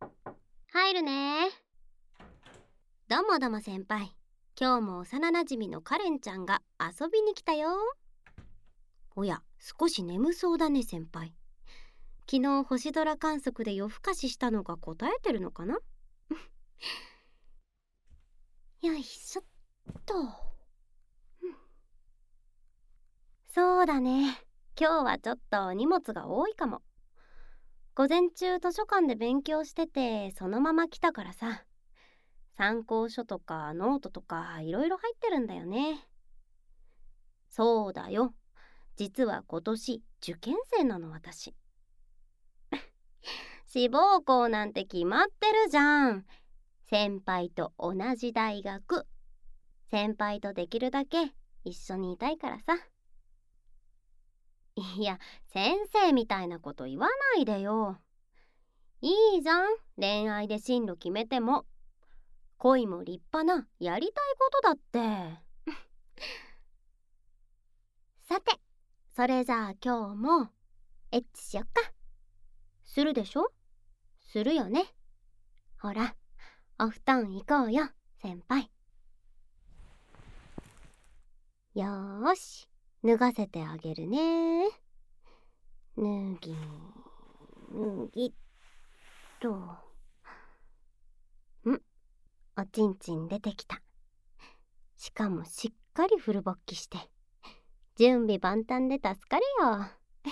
入るね。どうもどうも先輩。今日も幼なじみのカレンちゃんが遊びに来たよ。おや、少し眠そうだね先輩。昨日星空観測で夜更かししたのが答えてるのかなよいしょっと、そうだね。今日はちょっと荷物が多いかも。午前中図書館で勉強しててそのまま来たからさ。参考書とかノートとかいろいろ入ってるんだよね。そうだよ。実は今年受験生なの私。志望校なんて決まってるじゃん。先輩と同じ大学。先輩とできるだけ一緒にいたいからさ。いや、先生みたいなこと言わないでよ。いいじゃん、恋愛で進路決めても。恋も立派なやりたいことだって。さて、それじゃあ今日もエッチしよっか。するでしょ？するよね。ほら、お布団行こうよ先輩。よーし、脱がせてあげるね。脱ぎ脱ぎっと。おちんちん出てきた。しかもしっかりフル勃起して、準備万端で助かるよ。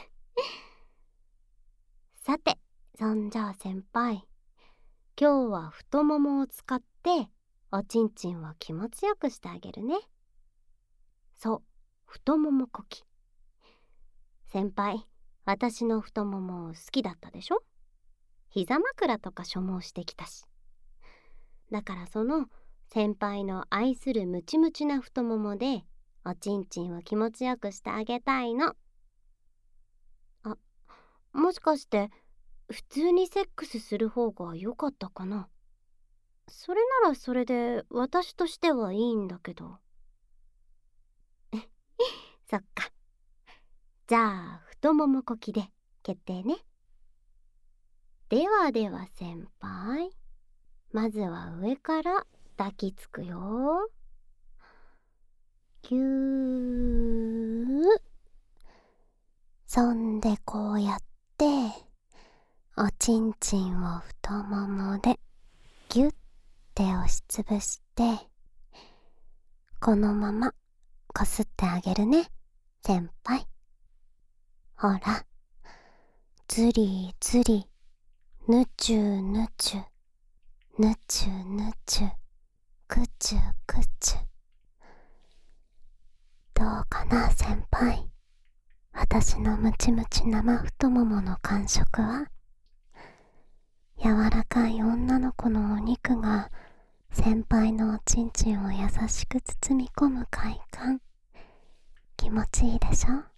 さて、そんじゃあ先輩、今日は太ももを使っておちんちんを気持ちよくしてあげるね。そう、太ももこき。先輩、私の太もも好きだったでしょ？膝枕とか所望してきたし。だからその先輩の愛するムチムチな太ももでおちんちんを気持ちよくしてあげたいの。あ、もしかして普通にセックスする方が良かったかな？それならそれで私としてはいいんだけど。そっか。じゃあ太ももこきで決定ね。ではでは先輩、まずは上から抱きつくよ。ぎゅー。そんでこうやっておちんちんを太ももでぎゅって押しつぶして、このままこすってあげるね先輩。ほら、ずりずり、ぬちゅぬちゅ、ぬちゅぬちゅ、くちゅくちゅ。どうかな先輩、私のムチムチ生太ももの感触は？柔らかい女の子のお肉が先輩のおちんちんを優しく包み込む快感、気持ちいいでしょ？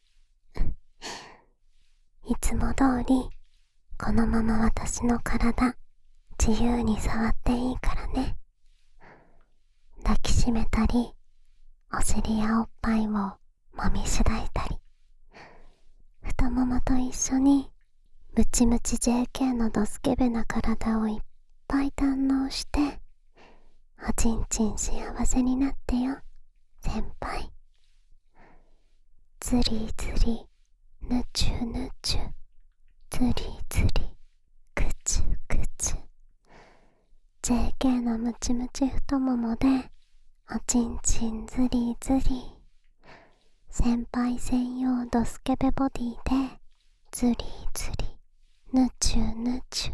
いつも通りこのまま私の体自由に触っていいからね。抱きしめたり、お尻やおっぱいをもみしだいたり、太ももと一緒にムチムチ JK のドスケベな体をいっぱい堪能して、おちんちん幸せになってよ先輩。ずりずり、ぬちゅぬちゅ、ずりずり、くちゅくちゅ。 JK のムチムチ太ももでおちんちんずりずり、先輩専用ドスケベボディでずりずり、ぬちゅぬちゅ。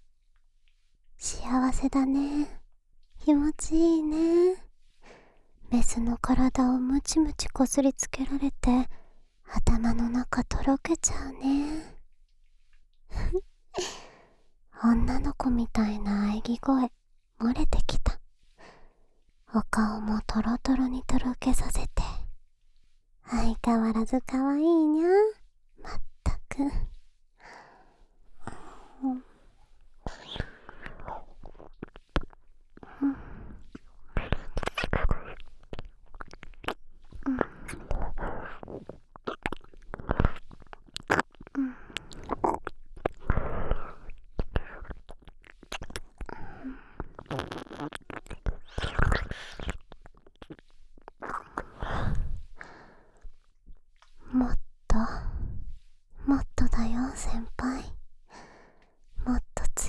幸せだね。気持ちいいね。メスの体をムチムチこすりつけられて頭の中とろけちゃうね。女の子みたいな喘ぎ声漏れてきた。お顔もトロトロにとろけさせて、相変わらず可愛いにゃ。まったく。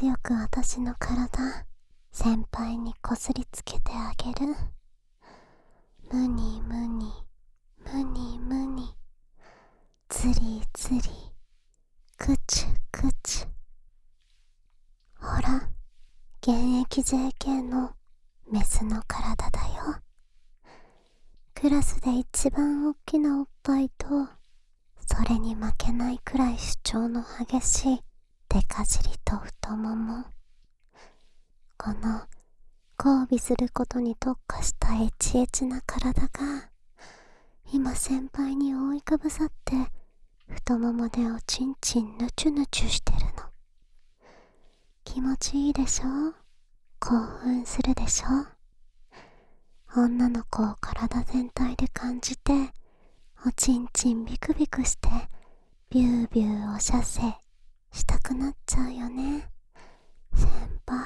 強く私の体、先輩にこすりつけてあげる。むにむに、むにむに、つりつり、くちゅくちゅ。ほら、現役 JK のメスの体だよ。クラスで一番大きなおっぱいと、それに負けないくらい主張の激しいデカ尻と太もも。この交尾することに特化したエチエチな体が今先輩に覆いかぶさって太ももでおちんちんぬちゅぬちゅしてるの。気持ちいいでしょ？興奮するでしょ？女の子を体全体で感じておちんちんビクビクしてビュービューお射精したくなっちゃうよね、先輩。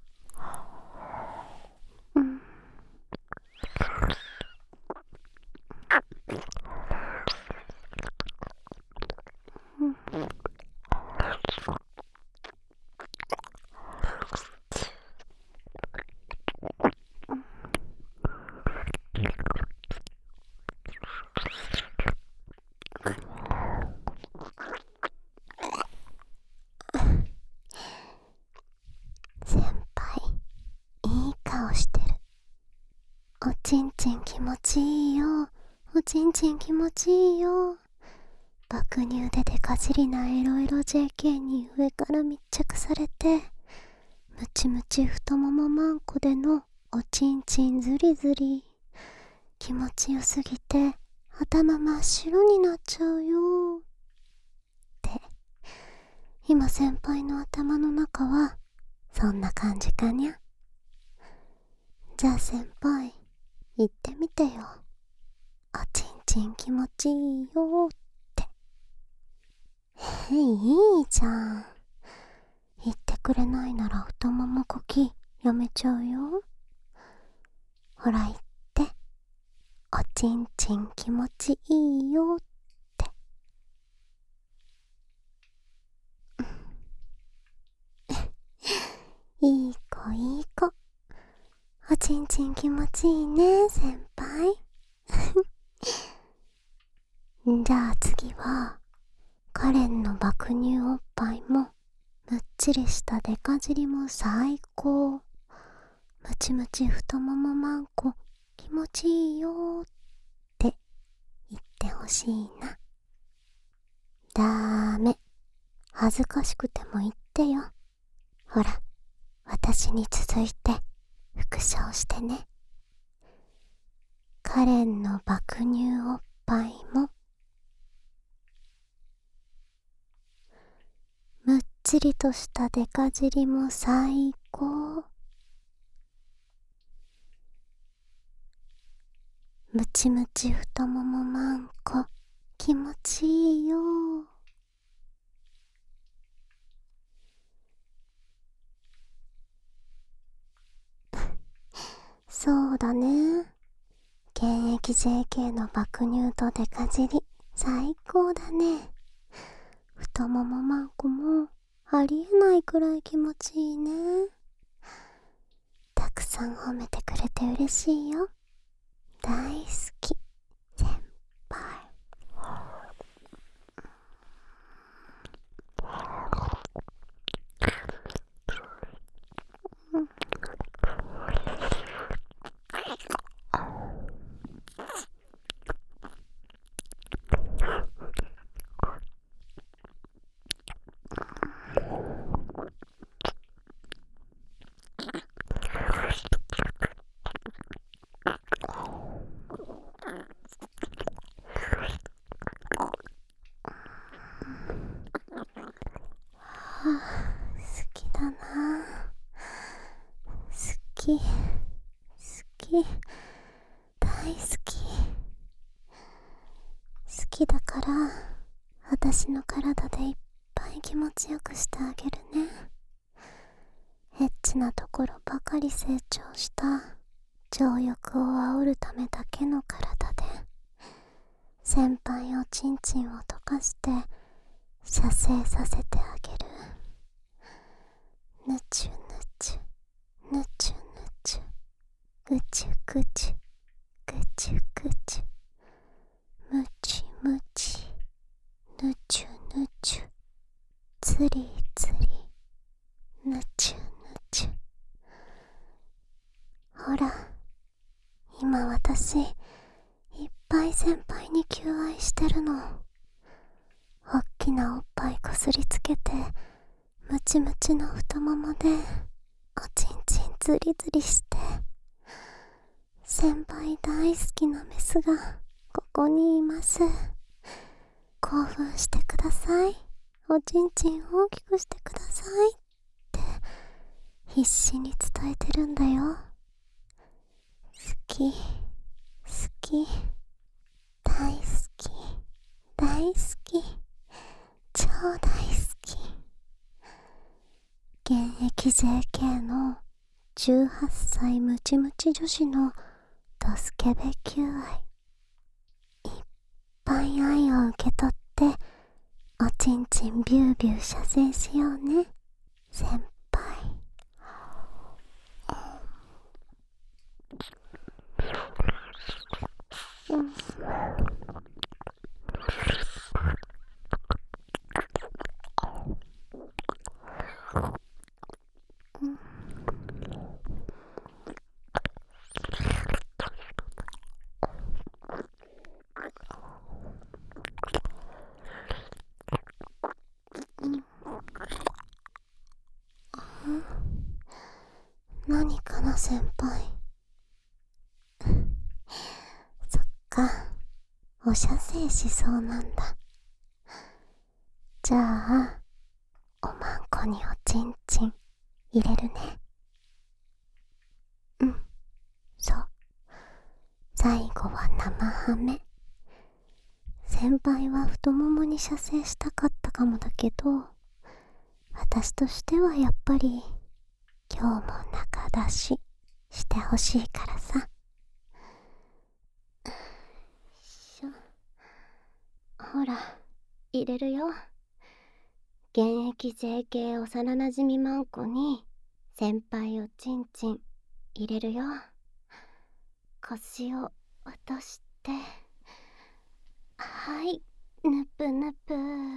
先輩、いい顔してる。おちんちん気持ちいいよ。おちんちん気持ちいいよ。爆乳でデカ尻なエロエロ JK に上から密着されて、ムチムチ太ももマンコでのおちんちんズリズリ。気持ちよすぎて頭真っ白になっちゃうよ。って、今先輩の頭の中はそんな感じかにゃ。じゃあ先輩、言ってみてよ。おちんちん気持ちいいよって。いいじゃん。言ってくれないなら太ももこきやめちゃうよ。ほら言って。おちんちん気持ちいいよって。いい子いい子。おちんちん気持ちいいね、先輩。じゃあ次は、カレンの爆乳おっぱいも、むっちりしたデカ尻も最高。ムチムチ太ももマンコ気持ちいいよって言ってほしいな。ダメ。恥ずかしくても言ってよ。ほら、私に続いて復唱してね。カレンの爆乳おっぱいも、むっちりとしたデカ尻も最高。ムチムチ太ももマンコ気持ちいいよ。そうだね。現役 JK の爆乳とデカ尻最高だね。太ももマンコもありえないくらい気持ちいいね。たくさん褒めてくれて嬉しいよ。大好き、先輩。好きだな。好き、好き、大好き。好きだから私の体でいっぱい気持ちよくしてあげるね。エッチなところばかり成長した情欲を煽るためだけの体で先輩おちんちんを溶かして射精させてあげる。 ぬちゅぬちゅぬちゅぬちゅぐちゅぐちゅぐちゅぐちゅむちむちぬちゅぬちゅつりつりぬちゅぬちゅ。ほら、今私いっぱい先輩に求愛してるの。おっきなおっぱいこすりつけてムチムチの太ももでおちんちんズリズリして、先輩大好きなメスがここにいます。興奮してください、おちんちん大きくしてくださいって必死に伝えてるんだよ。好き好き大好き大好き超大好き。現役 JK の18歳ムチムチ女子のドスケベ求愛、いっぱい愛を受け取っておちんちんビュービュー射精しようね先輩。何かな先輩。そっか、お射精しそうなんだ。じゃあおまんこにおちんちん入れるね。うん、そう、最後は生ハメ。先輩は太ももに射精したかったかもだけど、私としてはやっぱり今日も中出ししてほしいからさ。ほら、入れるよ。現役 JK 幼なじみマンコに先輩おちんちん入れるよ。腰を落として、はい、ぬぷぬぷ。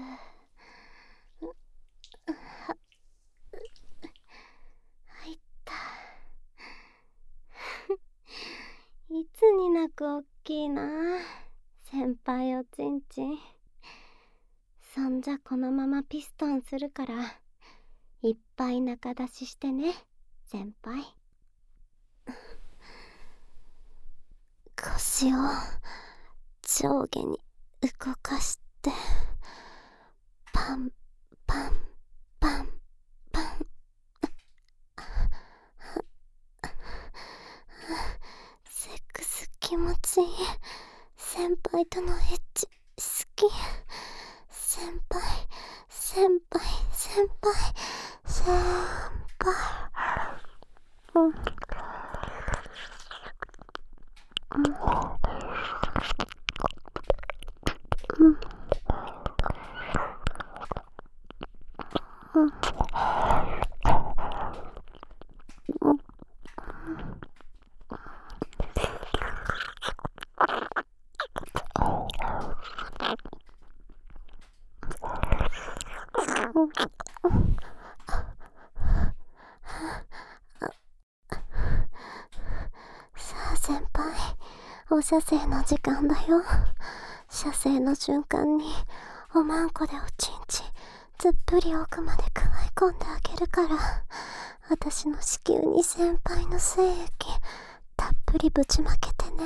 入った。いつになくおっきいな先輩おちんちん。そんじゃこのままピストンするからいっぱい中出ししてね先輩。腰を上下に動かしてパンパンパンパン。セックス気持ちいい。先輩とのエッチ好き。先輩先輩先輩先輩。さあ先輩、お射精の時間だよ。射精の瞬間におまんこでおちんちんずっぷり奥までくわえ込んであげるから、私の子宮に先輩の精液たっぷりぶちまけてね。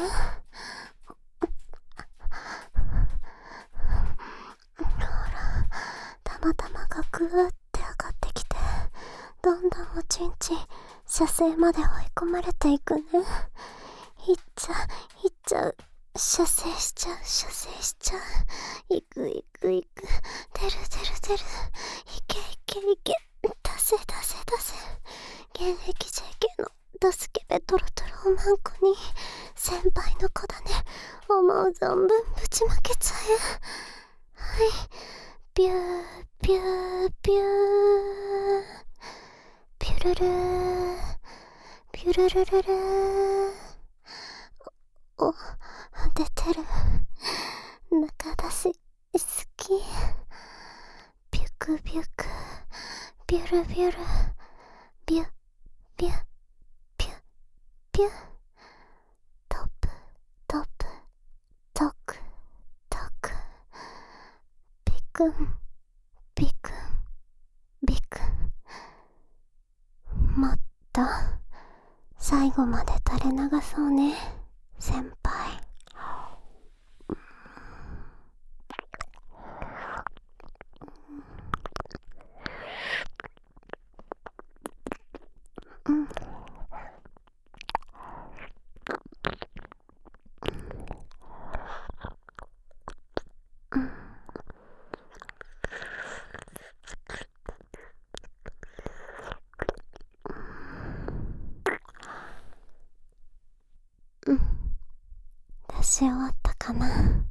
ほら、玉々がぐーって上がってきて、どんどんおちんちん射精まで追い込まれていくね。いっちゃう、射精しちゃう、射精しちゃう。いくいくいく、出る出る出る、いけいけいけ、出せ出せ出せ。現役 JK のドスケベトロトロおまんこに先輩の子だね、思う存分ぶちまけちゃえ。はい、ビュービュービュービュュルルー、ピュルルルルー。お、出てる。中出し、好き。ビュクビュク、ビュルビュル、ビュ、ビュ、ピュ、ピュ。トップ、トップ、トク、トク。ビクン、ビクン、ビクン。もっと、最後まで垂れ流そうね、先輩。うん。うん。出し終わったかな。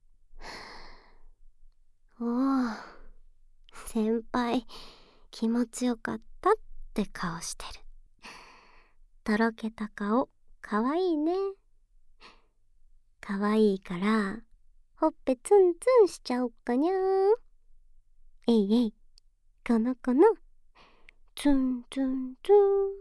おお、先輩、気持ちよかったって顔してる。とろけた顔、かわいいね。かわいいから、ほっぺツンツンしちゃおっかにゃー。えいえい、この子の、ツンツンツン。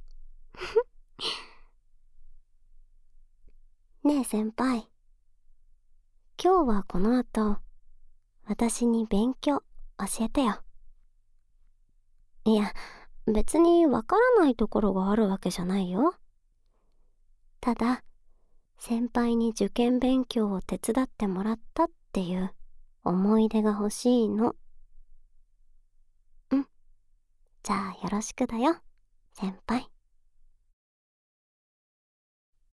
ねえ先輩、今日はこの後、私に勉強教えてよ。いや、別にわからないところがあるわけじゃないよ。ただ、先輩に受験勉強を手伝ってもらったっていう思い出が欲しいの。うん。じゃあよろしくだよ、先輩。